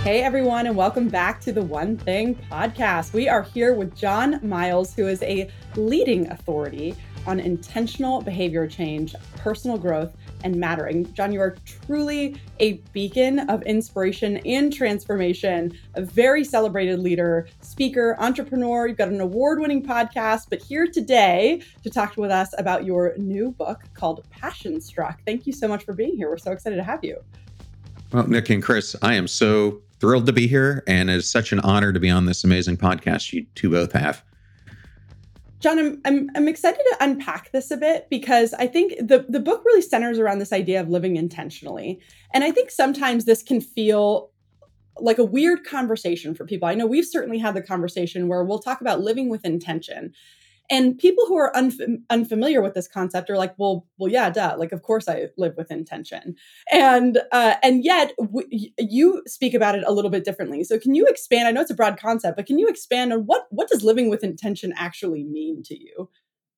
Hey, everyone, and welcome back to the One Thing podcast. We are here with John Miles, who is a leading authority on intentional behavior change, personal growth, and mattering. John, you are truly a beacon of inspiration and transformation, a very celebrated leader, speaker, entrepreneur. You've got an award-winning podcast, but here today to talk with us about your new book called Passion Struck. Thank you so much for being here. We're so excited to have you. Well, Nick and Chris, I am so thrilled to be here, and it's such an honor to be on this amazing podcast you two both have. John, I'm excited to unpack this a bit because I think the book really centers around this idea of living intentionally. And I think sometimes this can feel like a weird conversation for people. I know we've certainly had the conversation where we'll talk about living with intention. And people who are unfamiliar with this concept are like, well, yeah, duh. Like, of course, I live with intention, and yet you speak about it a little bit differently. So, can you expand? I know it's a broad concept, but can you expand on what does living with intention actually mean to you?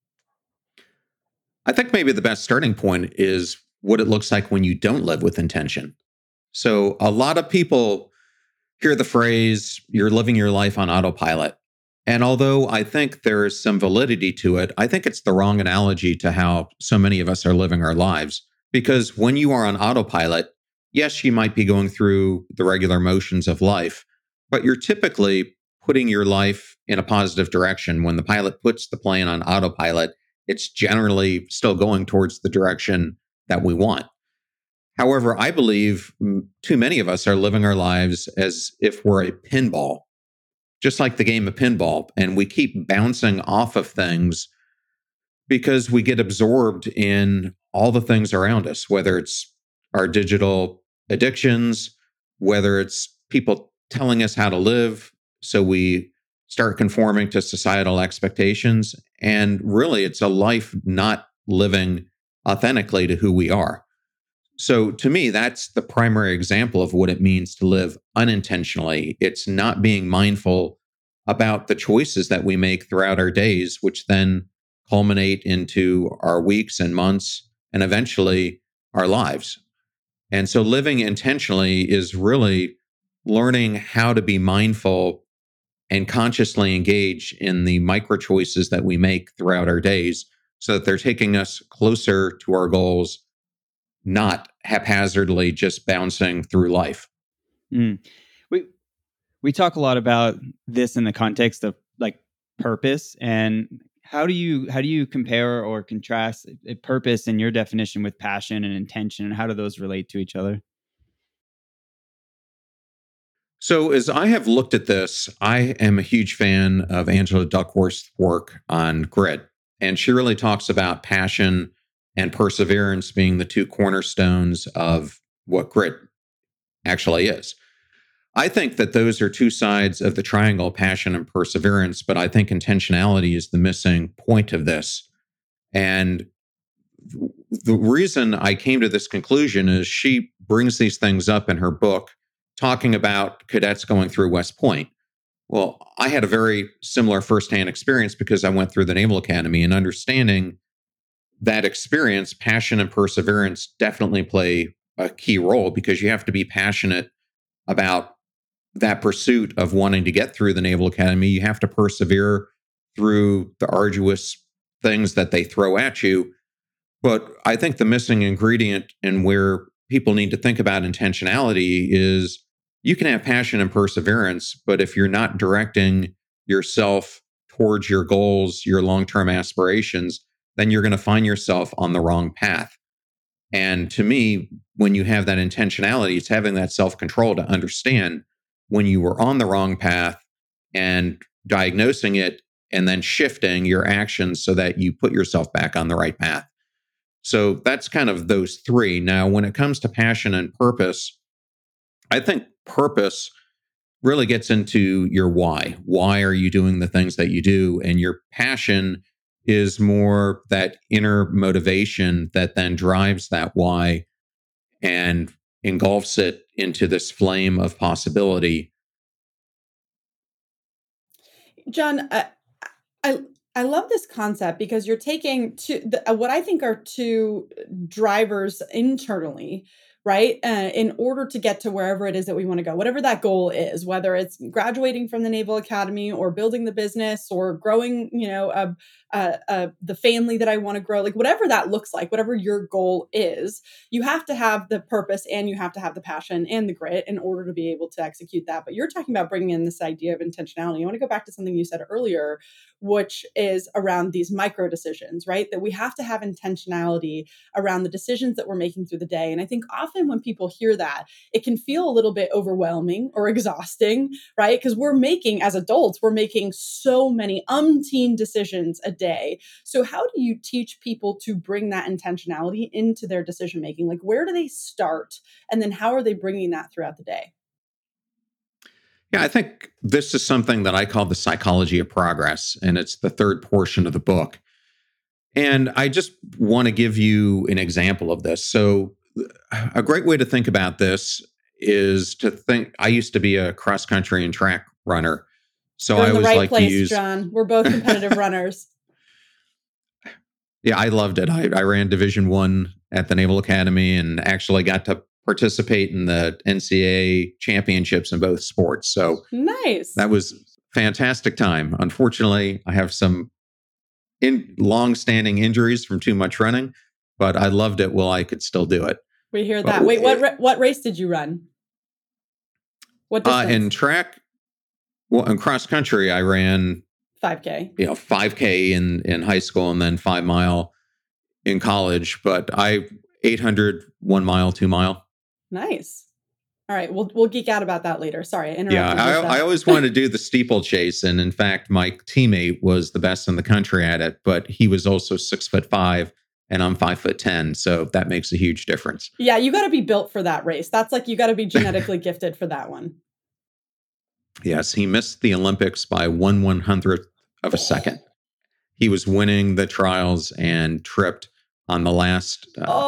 I think maybe the best starting point is what it looks like when you don't live with intention. So, a lot of people hear the phrase, "You're living your life on autopilot." And although I think there is some validity to it, I think it's the wrong analogy to how so many of us are living our lives. Because when you are on autopilot, yes, you might be going through the regular motions of life, but you're typically putting your life in a positive direction. When the pilot puts the plane on autopilot, it's generally still going towards the direction that we want. However, I believe too many of us are living our lives as if we're a pinball, just like the game of pinball, and we keep bouncing off of things because we get absorbed in all the things around us, whether it's our digital addictions, whether it's people telling us how to live. So we start conforming to societal expectations. And really, it's a life not living authentically to who we are. So to me, that's the primary example of what it means to live unintentionally. It's not being mindful about the choices that we make throughout our days, which then culminate into our weeks and months and eventually our lives. And so living intentionally is really learning how to be mindful and consciously engage in the micro choices that we make throughout our days so that they're taking us closer to our goals, not haphazardly just bouncing through life. Mm. We talk a lot about this in the context of like purpose, and how do you compare or contrast a purpose in your definition with passion and intention, and how do those relate to each other? So, as I have looked at this, I am a huge fan of Angela Duckworth's work on grit. And she really talks about passion and perseverance being the two cornerstones of what grit actually is. I think that those are two sides of the triangle, passion and perseverance, but I think intentionality is the missing point of this. And the reason I came to this conclusion is she brings these things up in her book, talking about cadets going through West Point. Well, I had a very similar firsthand experience because I went through the Naval Academy, and understanding that experience, passion and perseverance definitely play a key role because you have to be passionate about that pursuit of wanting to get through the Naval Academy. You have to persevere through the arduous things that they throw at you. But I think the missing ingredient and where people need to think about intentionality is you can have passion and perseverance, but if you're not directing yourself towards your goals, your long term aspirations, then you're going to find yourself on the wrong path. And to me, when you have that intentionality, it's having that self control to understand when you were on the wrong path and diagnosing it and then shifting your actions so that you put yourself back on the right path. So that's kind of those three. Now, when it comes to passion and purpose, I think purpose really gets into your why. Why are you doing the things that you do? And your passion is more that inner motivation that then drives that why and engulfs it into this flame of possibility. John, I I love this concept because you're taking what I think are two drivers internally right? In order to get to wherever it is that we want to go, whatever that goal is, whether it's graduating from the Naval Academy or building the business or growing, the family that I want to grow, like whatever that looks like, whatever your goal is, you have to have the purpose and you have to have the passion and the grit in order to be able to execute that. But you're talking about bringing in this idea of intentionality. I want to go back to something you said earlier, which is around these micro decisions, right? That we have to have intentionality around the decisions that we're making through the day. And I think often when people hear that, it can feel a little bit overwhelming or exhausting, right? Because as adults, we're making so many umpteen decisions a day. So how do you teach people to bring that intentionality into their decision making? Like, where do they start? And then how are they bringing that throughout the day? Yeah, I think this is something that I call the psychology of progress, and it's the third portion of the book. And I just want to give you an example of this. So, a great way to think about this is to think I used to be a cross country and track runner. So You're I in the always right like place, to use. John. We're both competitive runners. Yeah, I loved it. I ran Division One at the Naval Academy and actually got to participate in the NCAA championships in both sports. So Nice. that was fantastic time. Unfortunately, I have some long-standing injuries from too much running, but I loved it while I could still do it. We hear that. Wait, what race did you run? What distance? In track, in cross country, I ran 5K. 5K in high school and then 5 mile in college. But 800, 1 mile, 2 mile. Nice. All right, we'll geek out about that later. Sorry, I interrupted. Yeah, I always wanted to do the steeplechase, and in fact, my teammate was the best in the country at it. But he was also 6'5", and I'm 5'10", so that makes a huge difference. Yeah, you got to be built for that race. That's like you got to be genetically gifted for that one. Yes, he missed the Olympics by 1/100th of a second. He was winning the trials and tripped on the last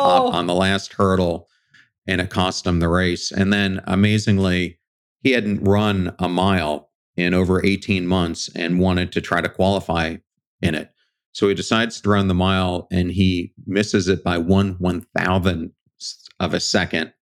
hurdle, and it cost him the race. And then, amazingly, he hadn't run a mile in over 18 months and wanted to try to qualify in it. So he decides to run the mile, and he misses it by 1/1000th of a second.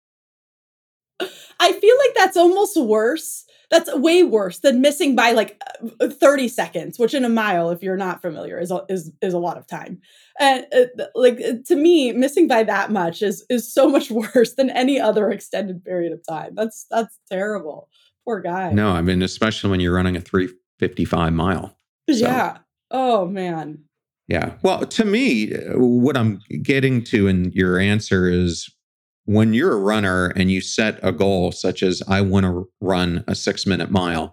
I feel like that's almost worse. That's way worse than missing by like 30 seconds, which in a mile, if you're not familiar, is a lot of time. And to me, missing by that much is so much worse than any other extended period of time. That's terrible. Poor guy. No, I mean, especially when you're running a 3:55 mile. So. Yeah. Oh, man. Yeah. Well, to me, what I'm getting to in your answer is when you're a runner and you set a goal such as I want to run a 6-minute mile,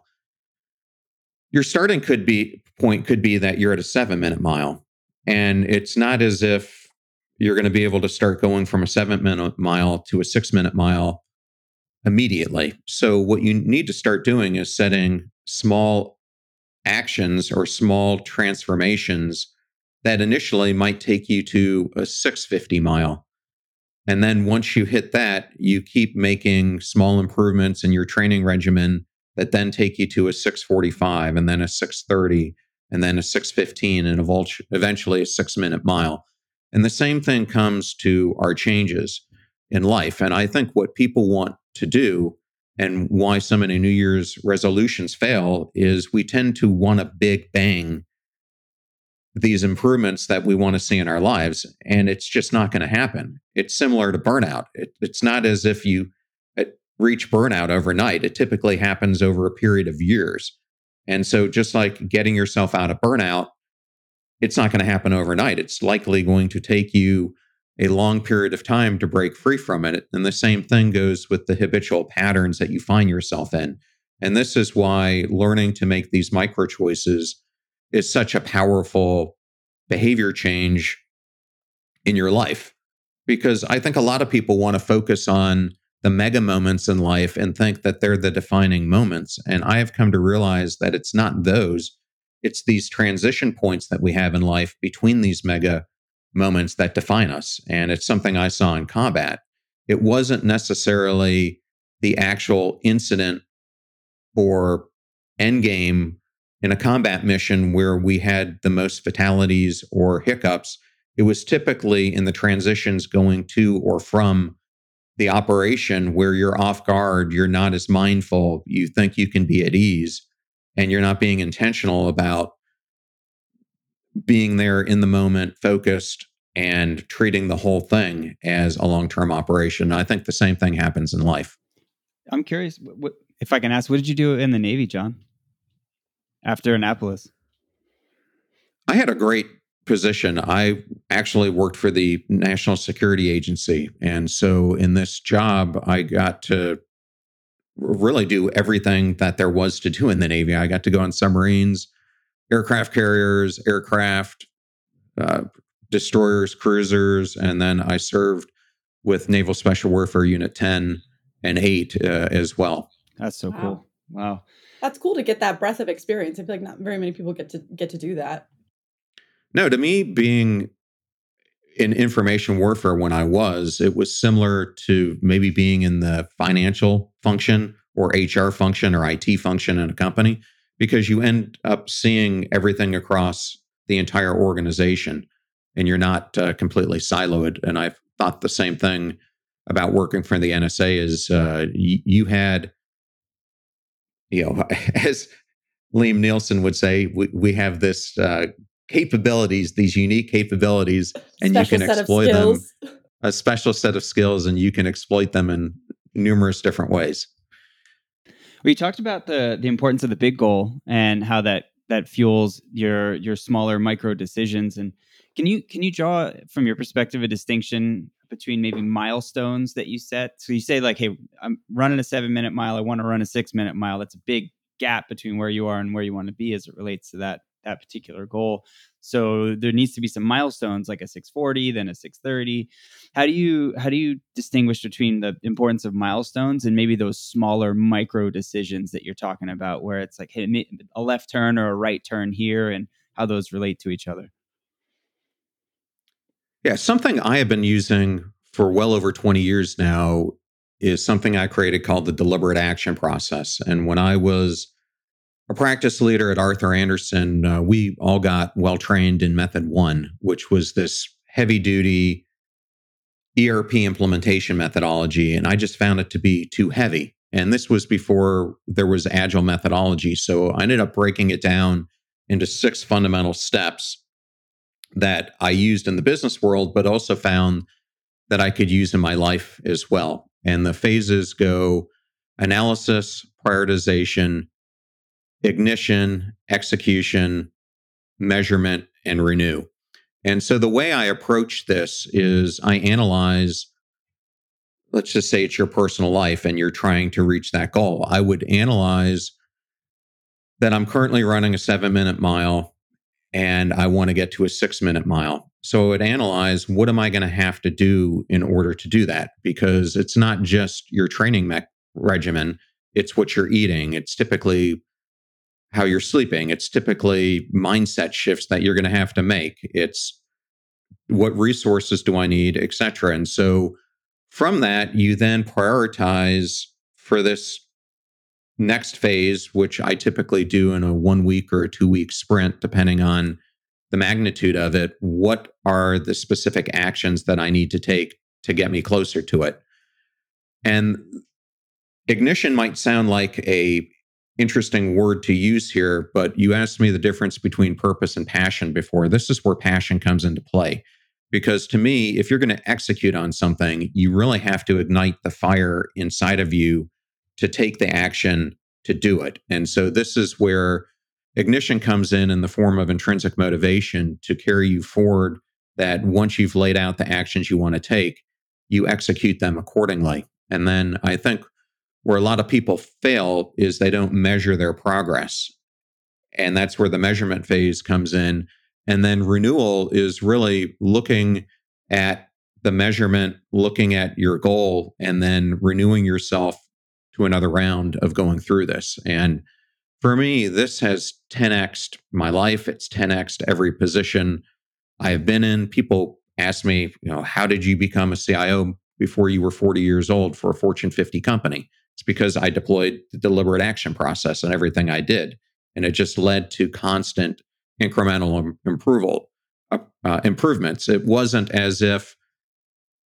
your starting point could be that you're at a 7-minute mile. And it's not as if you're going to be able to start going from a 7-minute mile to a 6-minute mile immediately. So what you need to start doing is setting small actions or small transformations that initially might take you to a 650 mile. And then once you hit that, you keep making small improvements in your training regimen that then take you to a 645 and then a 630 and then a 615 and eventually a 6-minute mile. And the same thing comes to our changes in life. And I think what people want to do and why so many New Year's resolutions fail is we tend to want a big bang these improvements that we want to see in our lives, and it's just not going to happen. It's similar to burnout. It's not as if you reach burnout overnight. It typically happens over a period of years. And so just like getting yourself out of burnout, it's not going to happen overnight. It's likely going to take you a long period of time to break free from it. And the same thing goes with the habitual patterns that you find yourself in. And this is why learning to make these micro choices is such a powerful behavior change in your life. Because I think a lot of people want to focus on the mega moments in life and think that they're the defining moments. And I have come to realize that it's not those. It's these transition points that we have in life between these mega moments that define us. And it's something I saw in combat. It wasn't necessarily the actual incident or end game in a combat mission where we had the most fatalities or hiccups. It was typically in the transitions going to or from the operation where you're off guard, you're not as mindful, you think you can be at ease, and you're not being intentional about being there in the moment, focused, and treating the whole thing as a long-term operation. I think the same thing happens in life. I'm curious, if I can ask, what did you do in the Navy, John, after Annapolis? I had a great position. I actually worked for the National Security Agency. And so in this job, I got to really do everything that there was to do in the Navy. I got to go on submarines, aircraft carriers, aircraft, destroyers, cruisers, and then I served with Naval Special Warfare Unit 10 and 8 as well. That's so cool. Wow. That's cool to get that breadth of experience. I feel like not very many people get to do that. No, to me, being in information warfare when it was similar to maybe being in the financial function or HR function or IT function in a company, because you end up seeing everything across the entire organization and you're not completely siloed. And I've thought the same thing about working for the NSA is you had, as Liam Nielsen would say, we have this capabilities, these unique capabilities, and you can exploit them, a special set of skills, and you can exploit them in numerous different ways. Well, you talked about the importance of the big goal and how that fuels your smaller micro decisions. And can you draw, from your perspective, a distinction between maybe milestones that you set? So you say like, hey, I'm running a 7-minute mile. I want to run a 6-minute mile. That's a big gap between where you are and where you want to be as it relates to that particular goal. So there needs to be some milestones, like a 6:40, then a 6:30. How do you distinguish between the importance of milestones and maybe those smaller micro decisions that you're talking about, where it's like, hey, a left turn or a right turn here, and how those relate to each other? Yeah, something I have been using for well over 20 years now is something I created called the deliberate action process. And when I was a practice leader at Arthur Andersen, we all got well trained in Method 1, which was this heavy duty ERP implementation methodology. And I just found it to be too heavy. And this was before there was agile methodology. So I ended up breaking it down into 6 fundamental steps that I used in the business world, but also found that I could use in my life as well. And the phases go analysis, prioritization, ignition, execution, measurement, and renew. And so the way I approach this is I analyze, let's just say it's your personal life and you're trying to reach that goal. I would analyze that I'm currently running a 7-minute mile and I want to get to a 6-minute mile. So I would analyze, what am I going to have to do in order to do that? Because it's not just your training regimen, it's what you're eating. It's typically how you're sleeping. It's typically mindset shifts that you're going to have to make. It's what resources do I need, et cetera. And so from that, you then prioritize for this next phase, which I typically do in a 1 week or a 2-week sprint, depending on the magnitude of it. What are the specific actions that I need to take to get me closer to it? And ignition might sound like a interesting word to use here, but you asked me the difference between purpose and passion before. This is where passion comes into play. Because to me, if you're going to execute on something, you really have to ignite the fire inside of you to take the action to do it. And so this is where ignition comes in the form of intrinsic motivation to carry you forward, that once you've laid out the actions you want to take, you execute them accordingly. And then I think where a lot of people fail is they don't measure their progress. And that's where the measurement phase comes in. And then renewal is really looking at the measurement, looking at your goal, and then renewing yourself to another round of going through this. And for me, this has 10x'd my life. It's 10x'd every position I've been in. People ask me, how did you become a CIO before you were 40 years old for a Fortune 50 company? It's because I deployed the deliberate action process in everything I did. And it just led to constant incremental improvements. It wasn't as if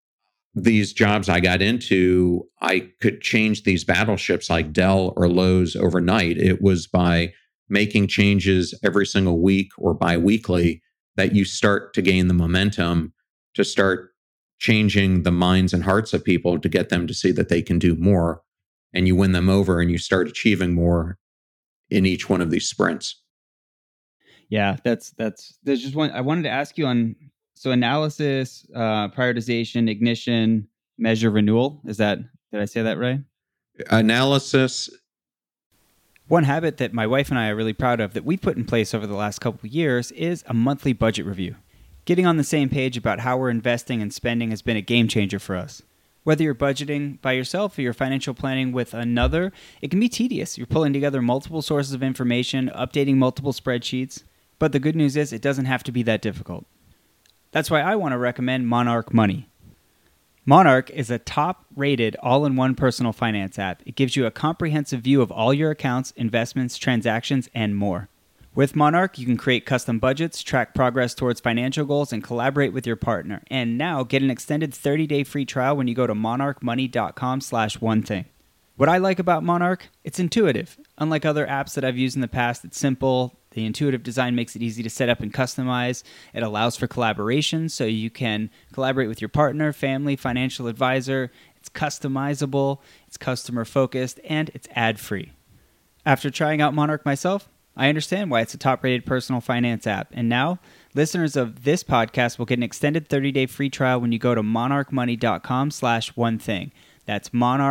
these jobs I got into, I could change these battleships like Dell or Lowe's overnight. It was by making changes every single week or bi-weekly that you start to gain the momentum to start changing the minds and hearts of people to get them to see that they can do more. And you win them over and you start achieving more in each one of these sprints. Yeah, there's just one I wanted to ask you on. So analysis, prioritization, ignition, measure, renewal. Did I say that right? Analysis. One habit that my wife and I are really proud of that we put in place over the last couple of years is a monthly budget review. Getting on the same page about how we're investing and spending has been a game changer for us. Whether you're budgeting by yourself or you're financial planning with another, it can be tedious. You're pulling together multiple sources of information, updating multiple spreadsheets. But the good news is it doesn't have to be that difficult. That's why I want to recommend Monarch Money. Monarch is a top-rated all-in-one personal finance app. It gives you a comprehensive view of all your accounts, investments, transactions, and more. With Monarch, you can create custom budgets, track progress towards financial goals, and collaborate with your partner. And now, get an extended 30-day free trial when you go to monarchmoney.com/onething. What I like about Monarch, it's intuitive. Unlike other apps that I've used in the past, it's simple. The intuitive design makes it easy to set up and customize. It allows for collaboration, so you can collaborate with your partner, family, financial advisor. It's customizable, it's customer-focused, and it's ad-free. After trying out Monarch myself, I understand why it's a top-rated personal finance app. And now, listeners of this podcast will get an extended 30-day free trial when you go to monarchmoney.com/onething. That's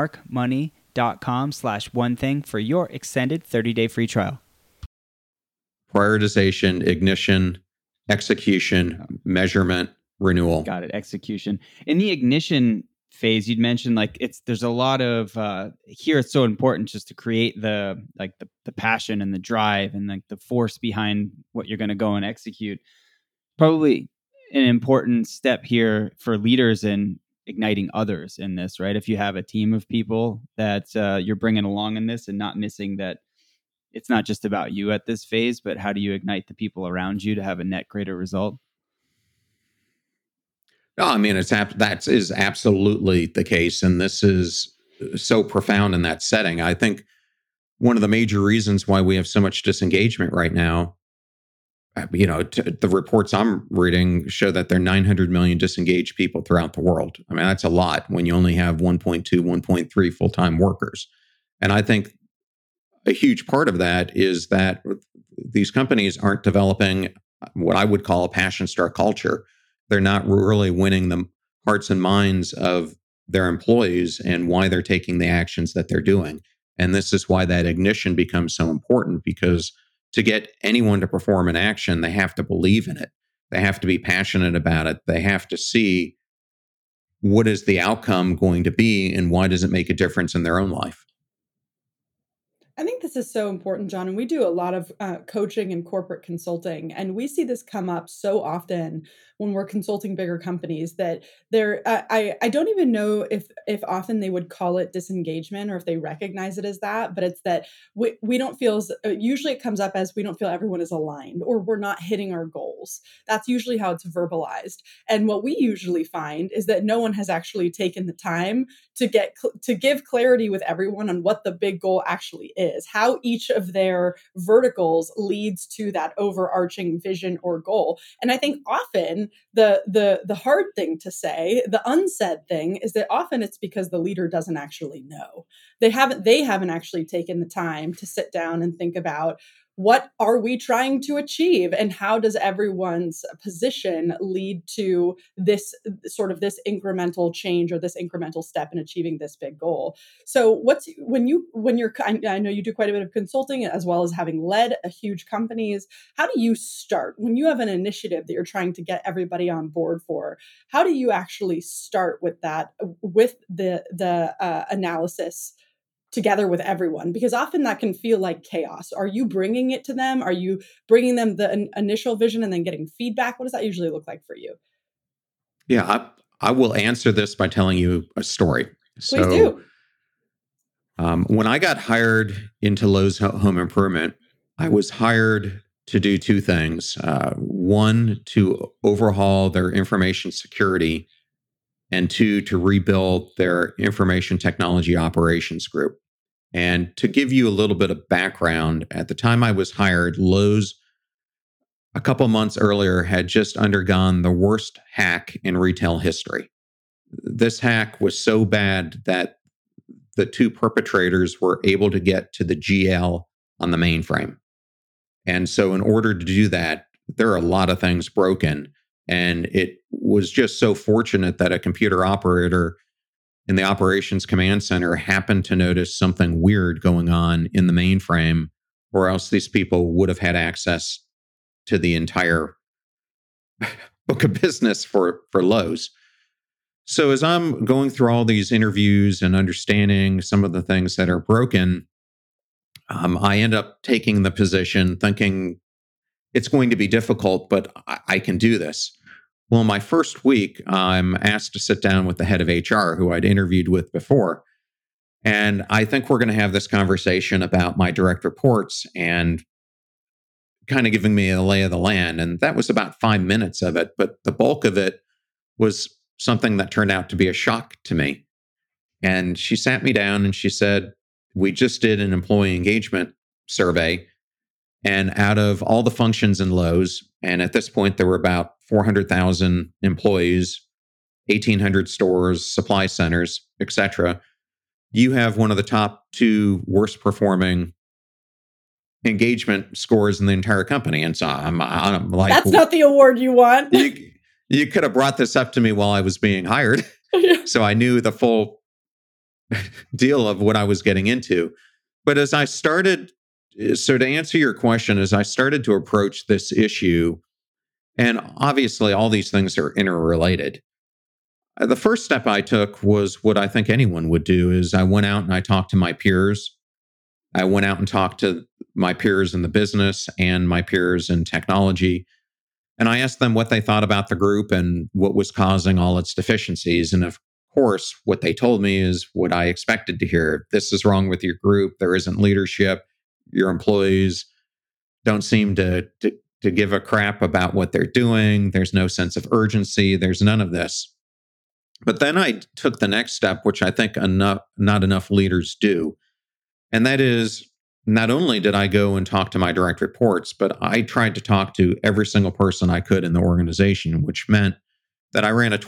monarchmoney.com/onething for your extended 30-day free trial. Prioritization, ignition, execution, measurement, renewal. Got it. Execution. In the ignition phase, you'd mentioned there's a lot of here. It's so important just to create the passion and the drive and the force behind what you're going to go and execute. Probably an important step here for leaders in igniting others in this, right? If you have a team of people that you're bringing along in this and not missing that it's not just about you at this phase, but how do you ignite the people around you to have a net greater result? No, I mean, that is absolutely the case. And this is so profound in that setting. I think one of the major reasons why we have so much disengagement right now, the reports I'm reading show that there are 900 million disengaged people throughout the world. I mean, that's a lot when you only have 1.2, 1.3 full-time workers. And I think a huge part of that is that these companies aren't developing what I would call a passion star culture. They're not really winning the hearts and minds of their employees and why they're taking the actions that they're doing. And this is why that ignition becomes so important, because to get anyone to perform an action, they have to believe in it. They have to be passionate about it. They have to see what is the outcome going to be and why does it make a difference in their own life. I think this is so important, John. And we do a lot of coaching and corporate consulting. And we see this come up so often when we're consulting bigger companies that I don't even know if often they would call it disengagement or if they recognize it as that, but it's that we don't feel, usually it comes up as we don't feel everyone is aligned or we're not hitting our goals. That's usually how it's verbalized. And what we usually find is that no one has actually taken the time to give clarity with everyone on what the big goal actually is, how each of their verticals leads to that overarching vision or goal. And I think often the hard thing to say, the unsaid thing, is that often it's because the leader doesn't actually know. They haven't actually taken the time to sit down and think about, what are we trying to achieve? And how does everyone's position lead to this sort of this incremental change or this incremental step in achieving this big goal? So I know you do quite a bit of consulting as well as having led a huge companies. How do you start when you have an initiative that you're trying to get everybody on board for? How do you actually start with that, with the analysis together with everyone? Because often that can feel like chaos. Are you bringing it to them? Are you bringing them the initial vision and then getting feedback? What does that usually look like for you? Yeah, I will answer this by telling you a story. Please do. When I got hired into Lowe's Home Improvement, I was hired to do two things. One, to overhaul their information security and two, to rebuild their information technology operations group. And to give you a little bit of background, at the time I was hired, Lowe's, a couple months earlier, had just undergone the worst hack in retail history. This hack was so bad that the two perpetrators were able to get to the GL on the mainframe. And so in order to do that, there are a lot of things broken. And it was just so fortunate that a computer operator in the operations command center happened to notice something weird going on in the mainframe, or else these people would have had access to the entire book of business for Lowe's. So as I'm going through all these interviews and understanding some of the things that are broken, I end up taking the position thinking it's going to be difficult, but I can do this. Well, my first week, I'm asked to sit down with the head of HR, who I'd interviewed with before. And I think we're going to have this conversation about my direct reports and kind of giving me a lay of the land. And that was about 5 minutes of it. But the bulk of it was something that turned out to be a shock to me. And she sat me down and she said, we just did an employee engagement survey. And out of all the functions in Lowe's, and at this point, there were about 400,000 employees, 1,800 stores, supply centers, et cetera, you have one of the top 2 worst performing engagement scores in the entire company. And so I'm like, that's not the award you want. You could have brought this up to me while I was being hired. So I knew the full deal of what I was getting into. But as I started, so to answer your question, as I started to approach this issue, and obviously all these things are interrelated, the first step I took was what I think anyone would do is I went out and I talked to my peers. I went out and talked to my peers in the business and my peers in technology. And I asked them what they thought about the group and what was causing all its deficiencies. And of course, what they told me is what I expected to hear. This is wrong with your group. There isn't leadership. Your employees don't seem to give a crap about what they're doing. There's no sense of urgency. There's none of this. But then I took the next step, which I think not enough leaders do. And that is, not only did I go and talk to my direct reports, but I tried to talk to every single person I could in the organization, which meant that I ran a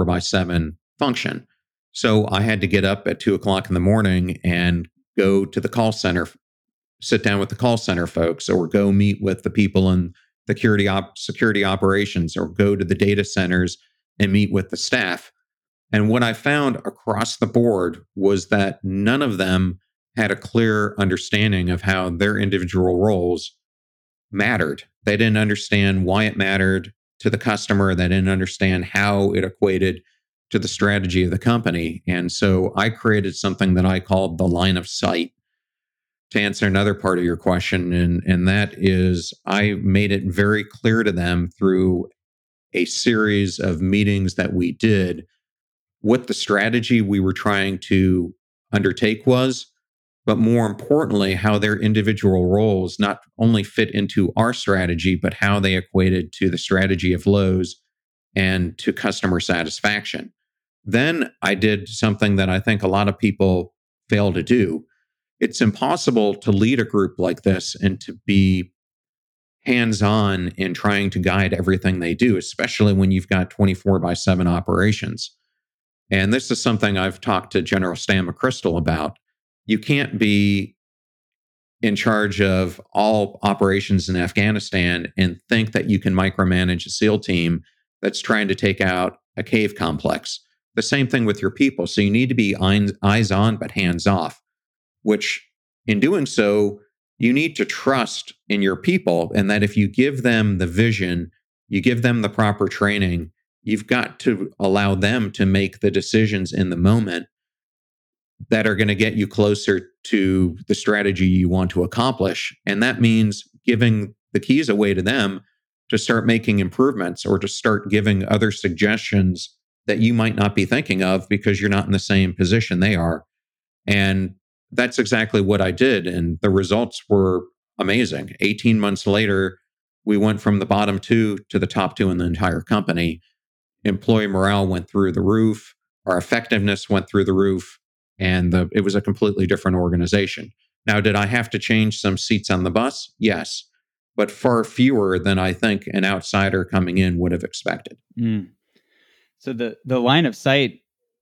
24/7 function. So I had to get up at 2:00 in the morning and go to the call center, sit down with the call center folks, or go meet with the people in the security operations, or go to the data centers and meet with the staff. And what I found across the board was that none of them had a clear understanding of how their individual roles mattered. They didn't understand why it mattered to the customer. They didn't understand how it equated to the strategy of the company. And so I created something that I called the line of sight to answer another part of your question. And that is, I made it very clear to them through a series of meetings that we did what the strategy we were trying to undertake was, but more importantly, how their individual roles not only fit into our strategy, but how they equated to the strategy of Lowe's and to customer satisfaction. Then I did something that I think a lot of people fail to do. It's impossible to lead a group like this and to be hands-on in trying to guide everything they do, especially when you've got 24/7 operations. And this is something I've talked to General Stan McChrystal about. You can't be in charge of all operations in Afghanistan and think that you can micromanage a SEAL team that's trying to take out a cave complex. The same thing with your people. So you need to be eyes on, but hands off, which in doing so, you need to trust in your people. And that if you give them the vision, you give them the proper training, you've got to allow them to make the decisions in the moment that are going to get you closer to the strategy you want to accomplish. And that means giving the keys away to them to start making improvements or to start giving other suggestions that you might not be thinking of because you're not in the same position they are. And that's exactly what I did. And the results were amazing. 18 months later, we went from the bottom 2 to the top 2 in the entire company employee morale went through the roof, our effectiveness went through the roof, and it was a completely different organization. Now, did I have to change some seats on the bus? Yes, but far fewer than I think an outsider coming in would have expected. So the line of sight,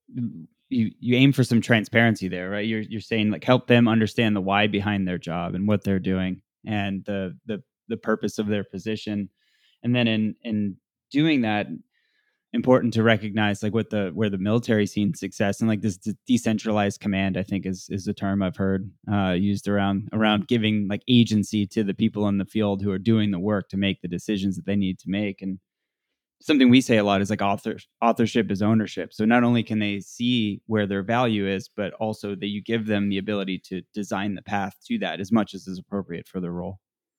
you aim for some transparency there, right? You're saying like help them understand the why behind their job and what they're doing and the purpose of their position, and then in doing that, important to recognize like where the military seen success and like this decentralized command, I think is the term I've heard used around giving like agency to the people in the field who are doing the work to make the decisions that they need to make. And something we say a lot is like authorship is ownership. So not only can they see where their value is, but also that you give them the ability to design the path to that as much as is appropriate for their role.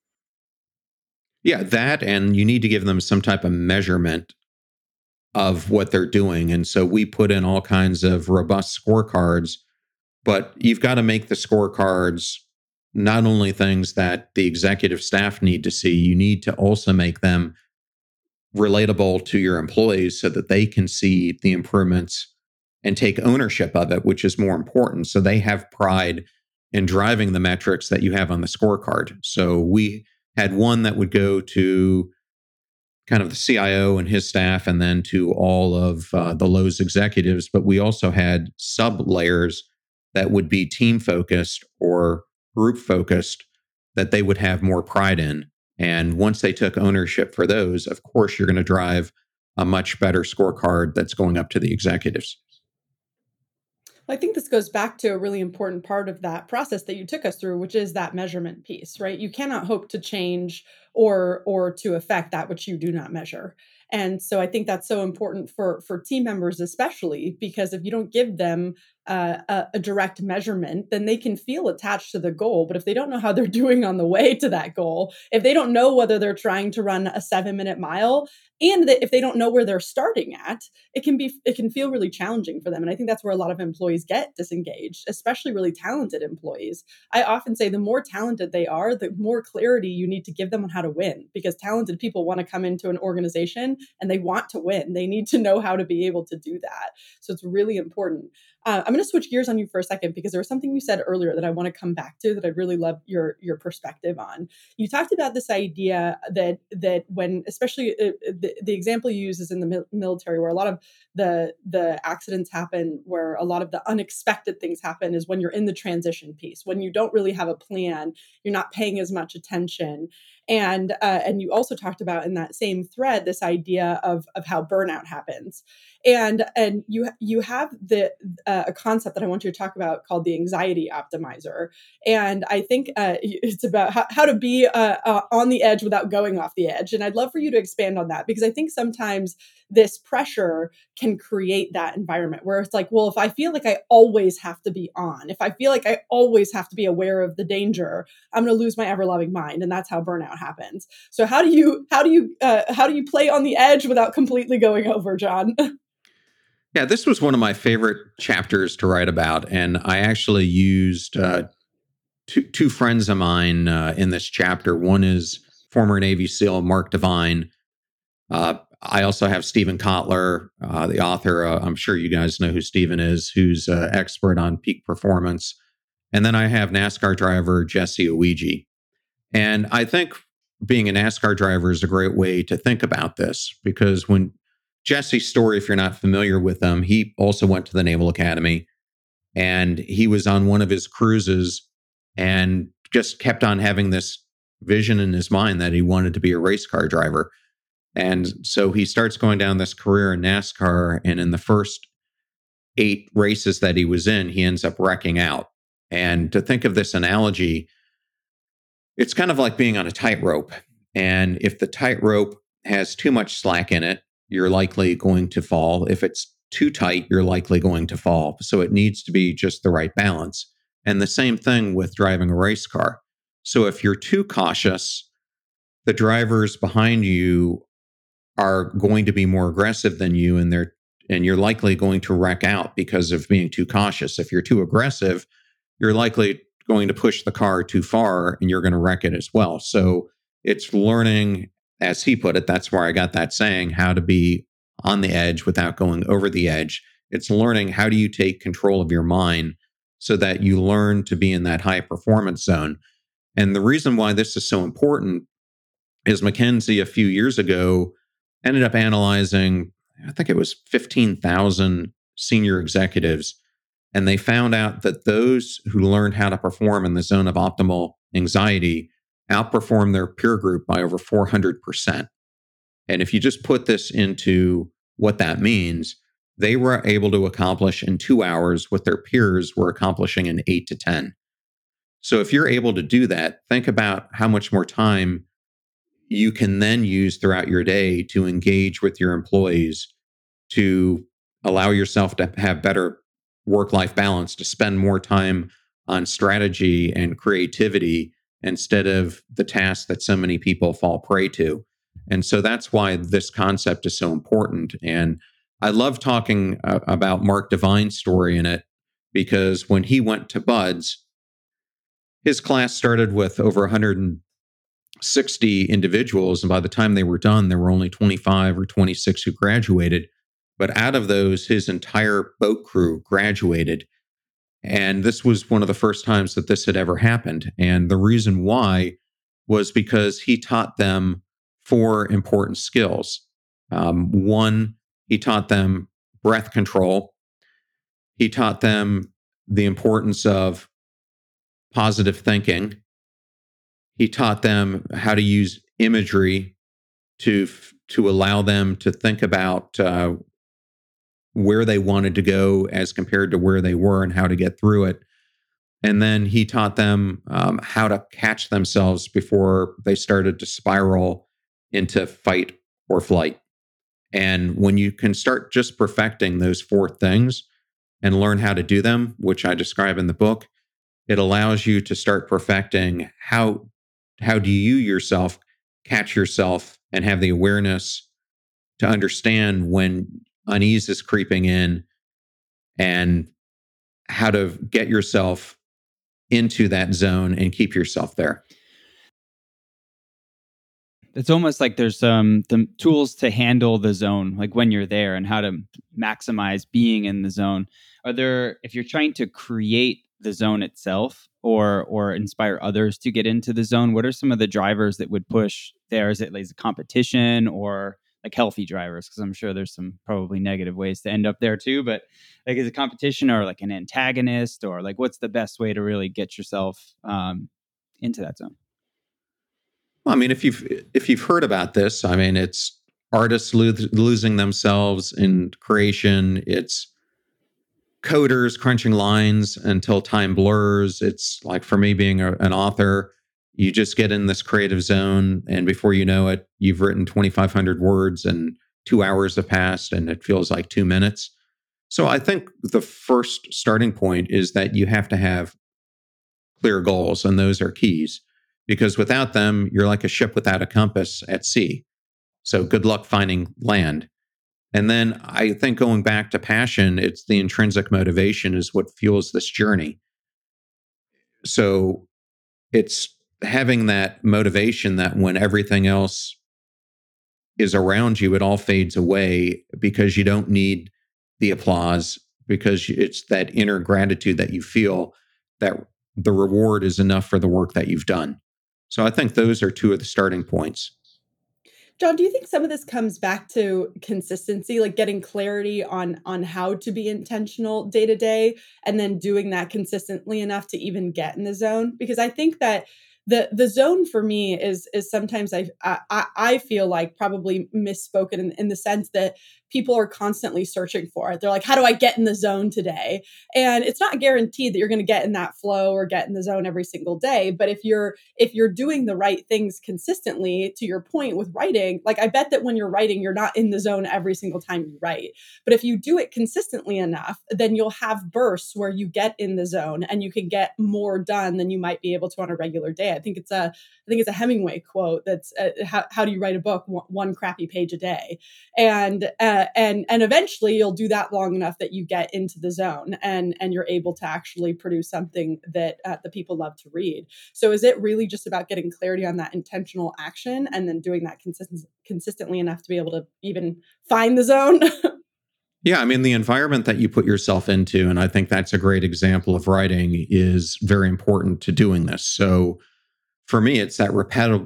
Yeah, that, and you need to give them some type of measurement of what they're doing. And so we put in all kinds of robust scorecards, but you've got to make the scorecards not only things that the executive staff need to see, you need to also make them relatable to your employees so that they can see the improvements and take ownership of it, which is more important. So they have pride in driving the metrics that you have on the scorecard. So we had one that would go to kind of the CIO and his staff, and then to all of the Lowe's executives. But we also had sub layers that would be team focused or group focused that they would have more pride in. And once they took ownership for those, of course, you're going to drive a much better scorecard that's going up to the executives. I think this goes back to a really important part of that process that you took us through, which is that measurement piece, right? You cannot hope to change or to affect that which you do not measure. And so I think that's so important for team members, especially because if you don't give them a direct measurement, then they can feel attached to the goal. But if they don't know how they're doing on the way to that goal, if they don't know whether they're trying to run a 7-minute mile, and if they don't know where they're starting at, it can feel really challenging for them. And I think that's where a lot of employees get disengaged, especially really talented employees. I often say the more talented they are, the more clarity you need to give them on how to win, because talented people want to come into an organization and they want to win. They need to know how to be able to do that. So it's really important. I'm going to switch gears on you for a second, because there was something you said earlier that I want to come back to that I'd really love your perspective on. You talked about this idea that when, especially the example you use is in the military, where a lot of the accidents happen, where a lot of the unexpected things happen, is when you're in the transition piece, when you don't really have a plan, you're not paying as much attention. And you also talked about in that same thread this idea of how burnout happens, and you have a concept that I want you to talk about called the anxiety optimizer, and I think it's about how to be on the edge without going off the edge. And I'd love for you to expand on that, because I think sometimes this pressure can create that environment where it's like, well, if I feel like I always have to be on, if I feel like I always have to be aware of the danger, I'm going to lose my ever-loving mind, and that's how burnout happens. So how do you play on the edge without completely going over, John? Yeah, this was one of my favorite chapters to write about, and I actually used two friends of mine in this chapter. One is former Navy SEAL Mark Devine. I also have Stephen Kotler, the author. I'm sure you guys know who Stephen is, who's an expert on peak performance. And then I have NASCAR driver Jesse Owigi. And I think being a NASCAR driver is a great way to think about this, because when Jesse's story, if you're not familiar with him, he also went to the Naval Academy, and he was on one of his cruises and just kept on having this vision in his mind that he wanted to be a race car driver. And so he starts going down this career in NASCAR, and in the first 8 races that he was in, he ends up wrecking out. And to think of this analogy, it's kind of like being on a tightrope. And if the tightrope has too much slack in it, you're likely going to fall. If it's too tight, you're likely going to fall. So it needs to be just the right balance. And the same thing with driving a race car. So if you're too cautious, the drivers behind you are going to be more aggressive than you, and you're likely going to wreck out because of being too cautious. If you're too aggressive, you're likely going to push the car too far, and you're going to wreck it as well. So it's learning, as he put it, that's where I got that saying, how to be on the edge without going over the edge. It's learning how do you take control of your mind so that you learn to be in that high performance zone. And the reason why this is so important is McKinsey a few years ago ended up analyzing, I think it was 15,000 senior executives. And they found out that those who learned how to perform in the zone of optimal anxiety outperformed their peer group by over 400%. And if you just put this into what that means, they were able to accomplish in 2 hours what their peers were accomplishing in 8 to 10. So if you're able to do that, think about how much more time you can then use throughout your day to engage with your employees, to allow yourself to have better work-life balance, to spend more time on strategy and creativity instead of the tasks that so many people fall prey to. And so that's why this concept is so important. And I love talking about Mark Devine's story in it, because when he went to Buds, his class started with over 160 individuals. And by the time they were done, there were only 25 or 26 who graduated. But out of those, his entire boat crew graduated. And this was one of the first times that this had ever happened. And the reason why was because he taught them 4 important skills. One, he taught them breath control. He taught them the importance of positive thinking. He taught them how to use imagery to allow them to think about where they wanted to go as compared to where they were and how to get through it. And then he taught them how to catch themselves before they started to spiral into fight or flight. And when you can start just perfecting those 4 things and learn how to do them, which I describe in the book, it allows you to start perfecting how do you yourself catch yourself and have the awareness to understand when unease is creeping in, and how to get yourself into that zone and keep yourself there. It's almost like there's the tools to handle the zone, like when you're there, and how to maximize being in the zone. Are there, if you're trying to create the zone itself or inspire others to get into the zone, what are some of the drivers that would push there? Is it like a competition or like healthy drivers? Because I'm sure there's some probably negative ways to end up there too. But like, is it competition or like an antagonist, or like what's the best way to really get yourself into that zone? Well, I mean, if you've heard about this, I mean, it's artists losing themselves in creation. It's coders crunching lines until time blurs. It's like, for me, being an author, you just get in this creative zone, and before you know it, you've written 2,500 words and 2 hours have passed and it feels like 2 minutes. So I think the first starting point is that you have to have clear goals, and those are keys, because without them, you're like a ship without a compass at sea. So good luck finding land. And then I think, going back to passion, it's the intrinsic motivation is what fuels this journey. So it's having that motivation that when everything else is around you, it all fades away, because you don't need the applause, because it's that inner gratitude that you feel that the reward is enough for the work that you've done. So I think those are 2 of the starting points. John, do you think some of this comes back to consistency, like getting clarity on how to be intentional day to day, and then doing that consistently enough to even get in the zone? Because I think that the zone for me is sometimes I feel like probably misspoken in the sense that people are constantly searching for it. They're like, how do I get in the zone today? And it's not guaranteed that you're going to get in that flow or get in the zone every single day. But if you're doing the right things consistently, to your point with writing, like I bet that when you're writing, you're not in the zone every single time you write. But if you do it consistently enough, then you'll have bursts where you get in the zone and you can get more done than you might be able to on a regular day, day. I think it's a Hemingway quote that's how do you write a book? One crappy page a day. And eventually you'll do that long enough that you get into the zone and you're able to actually produce something that the people love to read. So is it really just about getting clarity on that intentional action and then doing that consistently enough to be able to even find the zone? Yeah, I mean, the environment that you put yourself into, and I think that's a great example of writing, is very important to doing this. So for me, it's that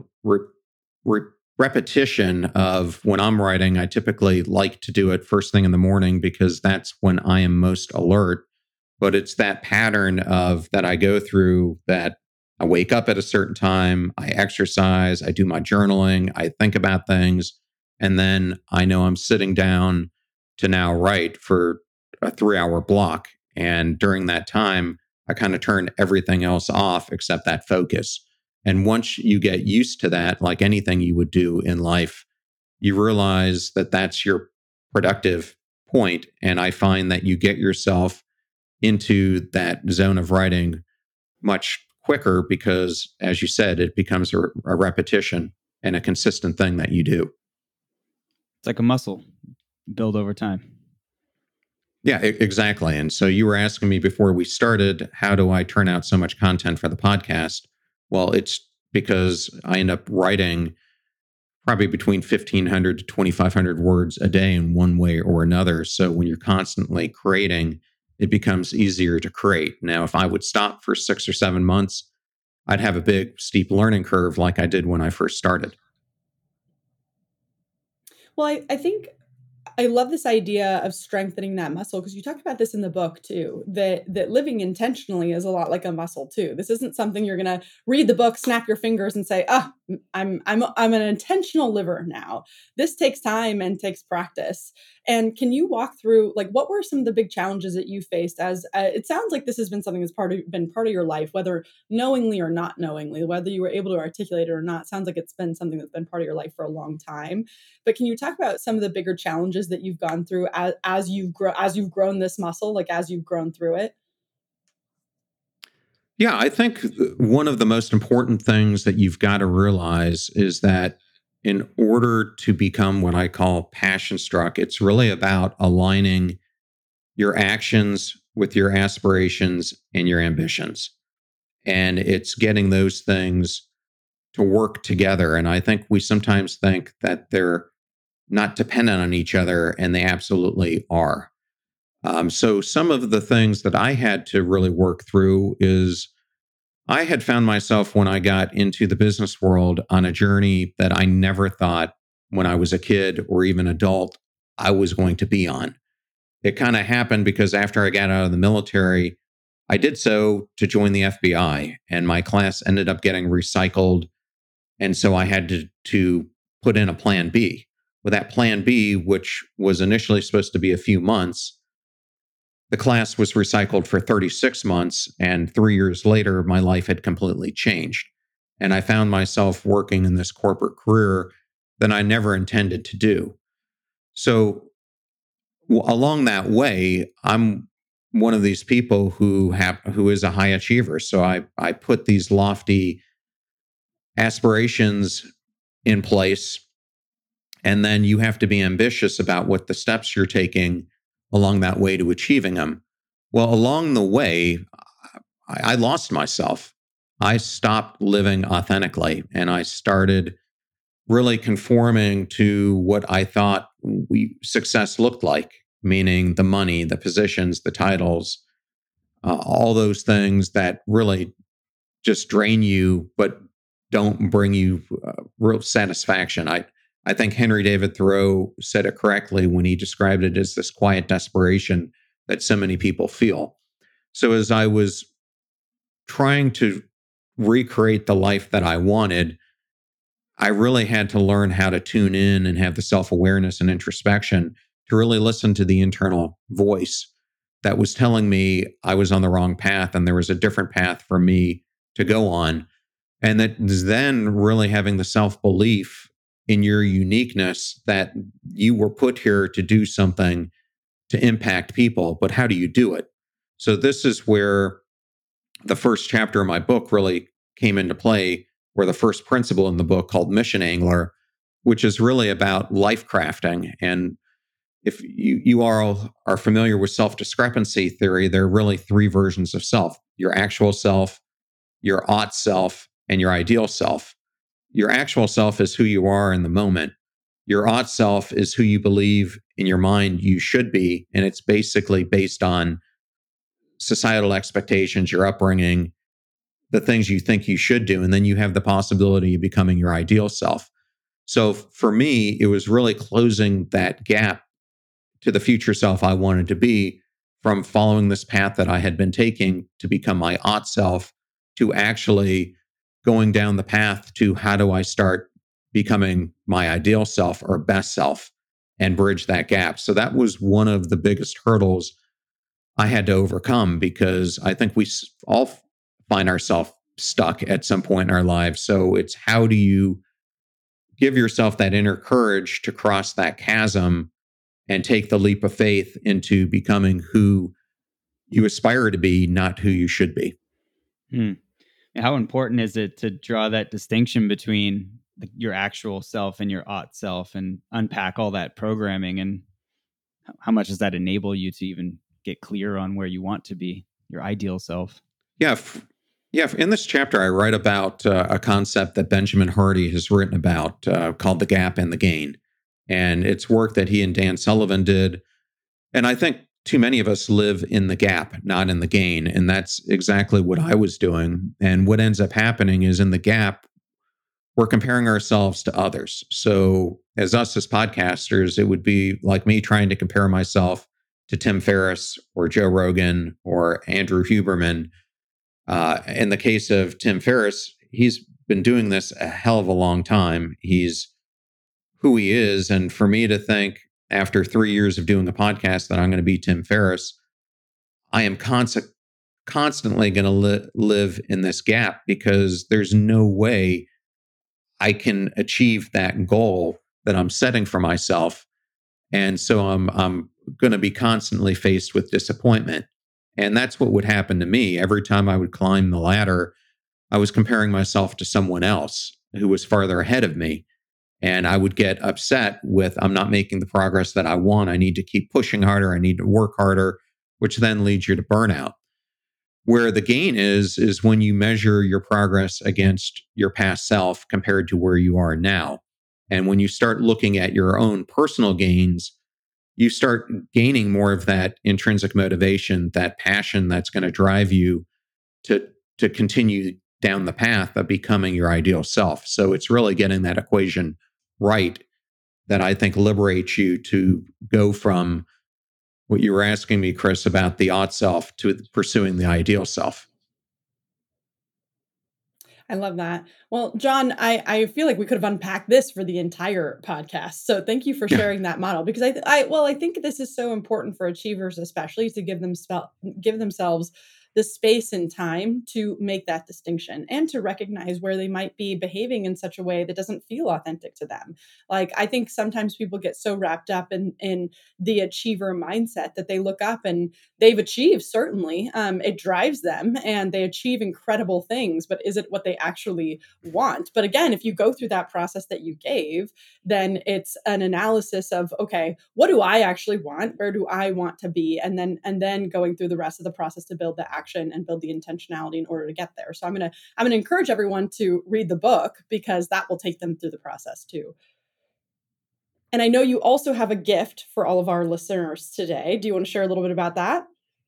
repetition of when I'm writing. I typically like to do it first thing in the morning because that's when I am most alert. But it's that pattern of that I go through, that I wake up at a certain time, I exercise, I do my journaling, I think about things, and then I know I'm sitting down to now write for a 3-hour block. And during that time, I kind of turn everything else off except that focus. And once you get used to that, like anything you would do in life, you realize that that's your productive point. And I find that you get yourself into that zone of writing much quicker because, as you said, it becomes a repetition and a consistent thing that you do. It's like a muscle. Build over time. Yeah, exactly. And so you were asking me before we started, how do I turn out so much content for the podcast? Well, it's because I end up writing probably between 1,500 to 2,500 words a day in one way or another. So when you're constantly creating, it becomes easier to create. Now, if I would stop for 6 or 7 months, I'd have a big, steep learning curve like I did when I first started. Well, I think I love this idea of strengthening that muscle because you talk about this in the book too, that living intentionally is a lot like a muscle too. This isn't something you're going to read the book, snap your fingers and say, I'm an intentional liver now. This takes time and takes practice. And can you walk through like what were some of the big challenges that you faced as it sounds like this has been something that's been part of your life, whether knowingly or not knowingly, whether you were able to articulate it or not. Sounds like it's been something that's been part of your life for a long time. But can you talk about some of the bigger challenges that you've gone through as you've grown this muscle, like as you've grown through it? Yeah, I think one of the most important things that you've got to realize is that in order to become what I call passion struck, it's really about aligning your actions with your aspirations and your ambitions. And it's getting those things to work together. And I think we sometimes think that they're not dependent on each other, and they absolutely are. So some of the things that I had to really work through is I had found myself when I got into the business world on a journey that I never thought when I was a kid or even adult I was going to be on. It kind of happened because after I got out of the military, I did so to join the FBI, and my class ended up getting recycled. And so I had to put in a plan B. With that plan B, which was initially supposed to be a few months, the class was recycled for 36 months. And 3 years later, my life had completely changed. And I found myself working in this corporate career that I never intended to do. So along that way, I'm one of these people who is a high achiever. So I put these lofty aspirations in place, and then you have to be ambitious about what the steps you're taking along that way to achieving them. Well, along the way, I lost myself. I stopped living authentically, and I started really conforming to what I thought success looked like, meaning the money, the positions, the titles, all those things that really just drain you, but don't bring you real satisfaction. I think Henry David Thoreau said it correctly when he described it as this quiet desperation that so many people feel. So as I was trying to recreate the life that I wanted, I really had to learn how to tune in and have the self-awareness and introspection to really listen to the internal voice that was telling me I was on the wrong path and there was a different path for me to go on. And that then really having the self-belief in your uniqueness that you were put here to do something to impact people, but how do you do it? So this is where the first chapter of my book really came into play, or the first principle in the book called Mission Angler, which is really about life crafting. And if you all are familiar with self-discrepancy theory, there are really three versions of self: your actual self, your ought self, and your ideal self. Your actual self is who you are in the moment. Your ought self is who you believe in your mind you should be. And it's basically based on societal expectations, your upbringing, the things you think you should do. And then you have the possibility of becoming your ideal self. So for me, it was really closing that gap to the future self I wanted to be, from following this path that I had been taking to become my ought self, to actually going down the path to how do I start becoming my ideal self or best self and bridge that gap. So that was one of the biggest hurdles I had to overcome, because I think we all find ourselves stuck at some point in our lives. So it's, how do you give yourself that inner courage to cross that chasm and take the leap of faith into becoming who you aspire to be, not who you should be. How important is it to draw that distinction between your actual self and your ought self, and unpack all that programming? And how much does that enable you to even get clear on where you want to be, your ideal self? Yeah. In this chapter, I write about a concept that Benjamin Hardy has written about called the gap and the gain. And it's work that he and Dan Sullivan did. And I think too many of us live in the gap, not in the gain. And that's exactly what I was doing. And what ends up happening is, in the gap, we're comparing ourselves to others. So as podcasters, it would be like me trying to compare myself to Tim Ferriss or Joe Rogan or Andrew Huberman. In the case of Tim Ferriss, he's been doing this a hell of a long time. He's who he is. And for me to think, after 3 years of doing a podcast, that I'm going to be Tim Ferriss, I am constantly going to live in this gap, because there's no way I can achieve that goal that I'm setting for myself. And so I'm going to be constantly faced with disappointment. And that's what would happen to me. Every time I would climb the ladder, I was comparing myself to someone else who was farther ahead of me. And I would get upset with, I'm not making the progress that I want. I need to keep pushing harder. I need to work harder, which then leads you to burnout. Where the gain is when you measure your progress against your past self compared to where you are now. And when you start looking at your own personal gains, you start gaining more of that intrinsic motivation, that passion that's going to drive you to continue down the path of becoming your ideal self. So it's really getting that equation right that I think liberates you to go from what you were asking me, Chris, about the ought self to pursuing the ideal self. I love that. Well, John, I feel like we could have unpacked this for the entire podcast. So thank you for sharing that model, because I think this is so important for achievers, especially to give themselves the space and time to make that distinction, and to recognize where they might be behaving in such a way that doesn't feel authentic to them. Like, I think sometimes people get so wrapped up in the achiever mindset that they look up and they've achieved, certainly. It drives them and they achieve incredible things, but is it what they actually want? But again, if you go through that process that you gave, then it's an analysis of, okay, what do I actually want? Where do I want to be? And then going through the rest of the process to build the action and build the intentionality in order to get there. So I'm going to encourage everyone to read the book, because that will take them through the process too. And I know you also have a gift for all of our listeners today. Do you want to share a little bit about that?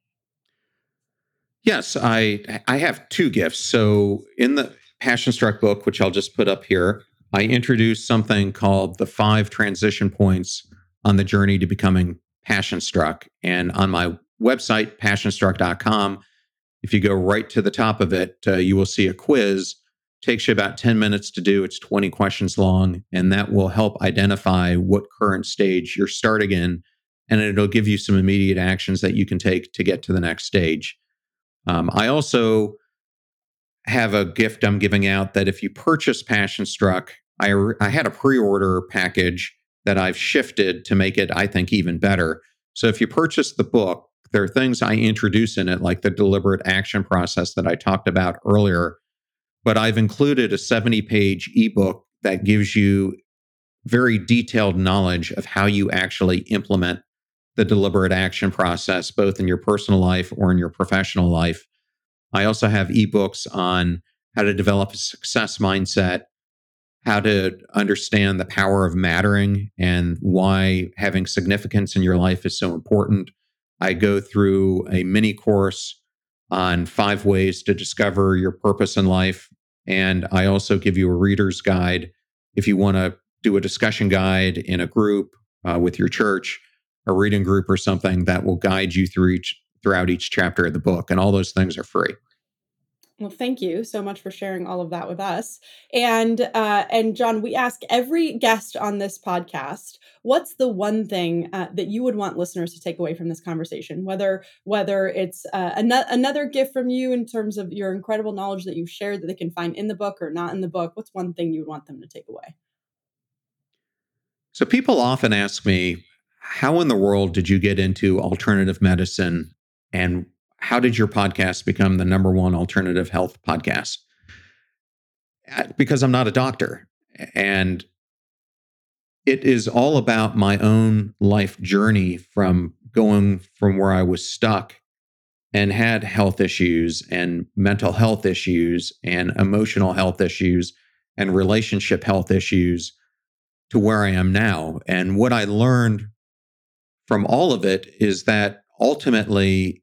Yes, I have two gifts. So in the Passion Struck book, which I'll just put up here, I introduced something called the 5 transition points on the journey to becoming passion struck. And on my website, passionstruck.com, if you go right to the top of it, you will see a quiz. Takes you about 10 minutes to do. It's 20 questions long, and that will help identify what current stage you're starting in, and it'll give you some immediate actions that you can take to get to the next stage. I also have a gift I'm giving out that if you purchase Passion Struck, I had a pre-order package that I've shifted to make it, I think, even better. So if you purchase the book, there are things I introduce in it, like the deliberate action process that I talked about earlier, but I've included a 70-page ebook that gives you very detailed knowledge of how you actually implement the deliberate action process, both in your personal life or in your professional life. I also have ebooks on how to develop a success mindset, how to understand the power of mattering and why having significance in your life is so important. I go through a mini course on 5 ways to discover your purpose in life. And I also give you a reader's guide if you want to do a discussion guide in a group with your church, a reading group or something that will guide you throughout each chapter of the book. And all those things are free. Well, thank you so much for sharing all of that with us. And John, we ask every guest on this podcast, what's the one thing that you would want listeners to take away from this conversation? Whether it's another gift from you in terms of your incredible knowledge that you've shared that they can find in the book or not in the book, what's one thing you would want them to take away? So people often ask me, how in the world did you get into alternative medicine, and how did your podcast become the #1 alternative health podcast? Because I'm not a doctor. And it is all about my own life journey from going from where I was stuck and had health issues and mental health issues and emotional health issues and relationship health issues to where I am now. And what I learned from all of it is that ultimately,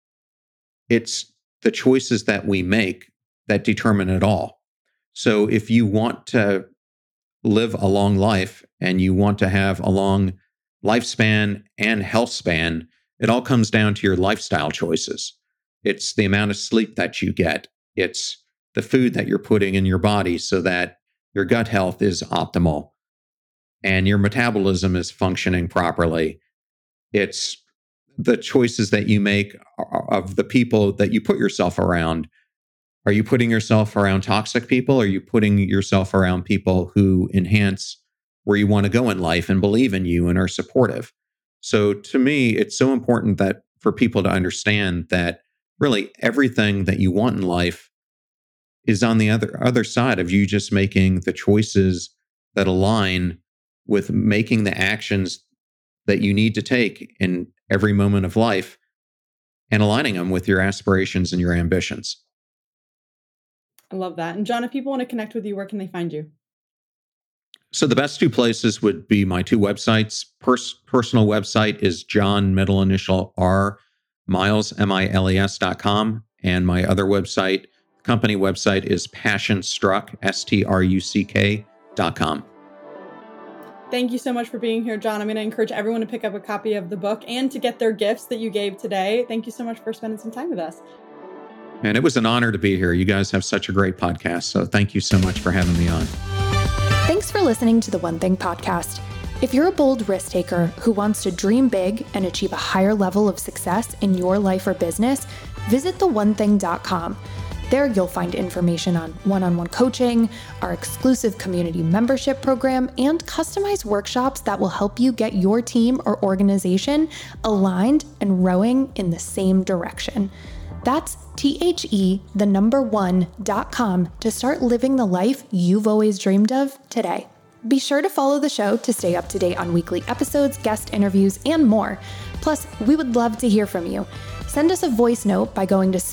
it's the choices that we make that determine it all. So if you want to live a long life and you want to have a long lifespan and health span, it all comes down to your lifestyle choices. It's the amount of sleep that you get. It's the food that you're putting in your body so that your gut health is optimal and your metabolism is functioning properly. It's the choices that you make of the people that you put yourself around. Are you putting yourself around toxic people? Or are you putting yourself around people who enhance where you want to go in life and believe in you and are supportive? So to me, it's so important that for people to understand that really everything that you want in life is on the other side of you just making the choices that align with making the actions that you need to take in every moment of life and aligning them with your aspirations and your ambitions. I love that. And John, if people want to connect with you, where can they find you? So the best 2 places would be my 2 websites. Personal website is John, middle initial R, Miles, MILES.com. And my other website, company website, is passionstruck, STRUCK.com. Thank you so much for being here, John. I'm going to encourage everyone to pick up a copy of the book and to get their gifts that you gave today. Thank you so much for spending some time with us. And it was an honor to be here. You guys have such a great podcast. So thank you so much for having me on. Thanks for listening to the One Thing podcast. If you're a bold risk taker who wants to dream big and achieve a higher level of success in your life or business, visit theonething.com. There you'll find information on one-on-one coaching, our exclusive community membership program, and customized workshops that will help you get your team or organization aligned and rowing in the same direction. That's THE1.com to start living the life you've always dreamed of today. Be sure to follow the show to stay up to date on weekly episodes, guest interviews, and more. Plus, we would love to hear from you. Send us a voice note by going to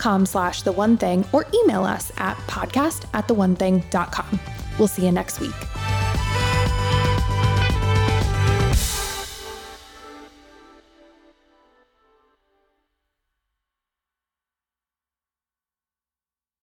speakpipe.com/theonething or email us at podcast@theonething.com. We'll see you next week.